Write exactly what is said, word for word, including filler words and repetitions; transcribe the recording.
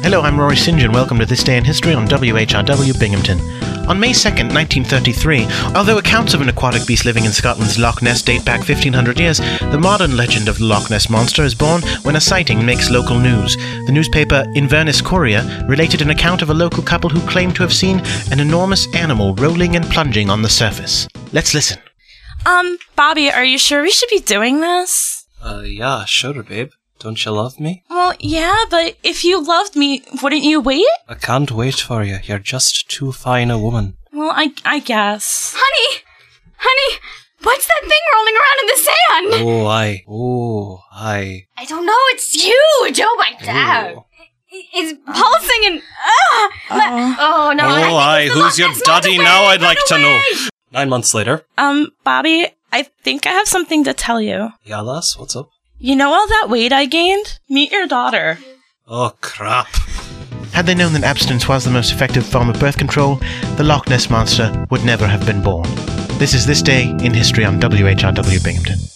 Hello, I'm Rory St John. Welcome to This Day in History on W H R W Binghamton. On May second, nineteen thirty-three, although accounts of an aquatic beast living in Scotland's Loch Ness date back fifteen hundred years, the modern legend of the Loch Ness Monster is born when a sighting makes local news. The newspaper Inverness Courier related an account of a local couple who claimed to have seen an enormous animal rolling and plunging on the surface. Let's listen. Um, Bobby, are you sure we should be doing this? Uh, yeah, sure, babe. Don't you love me? Well, yeah, but if you loved me, wouldn't you wait? I can't wait for you. You're just too fine a woman. Well, I I guess. Honey! Honey! What's that thing rolling around in the sand? Oh, I. Oh, I. I don't know, it's you! Joe, my dad! Oh. It's pulsing and... Uh, Uh-oh. oh, no. Oh, I. Who's your daddy now, I'd like to know. Nine months later. Um, Bobby, I think I have something to tell you. Yeah, lass, what's up? You know all that weight I gained? Meet your daughter. Oh, crap. Had they known that abstinence was the most effective form of birth control, the Loch Ness Monster would never have been born. This is This Day in History on W H R W Binghamton.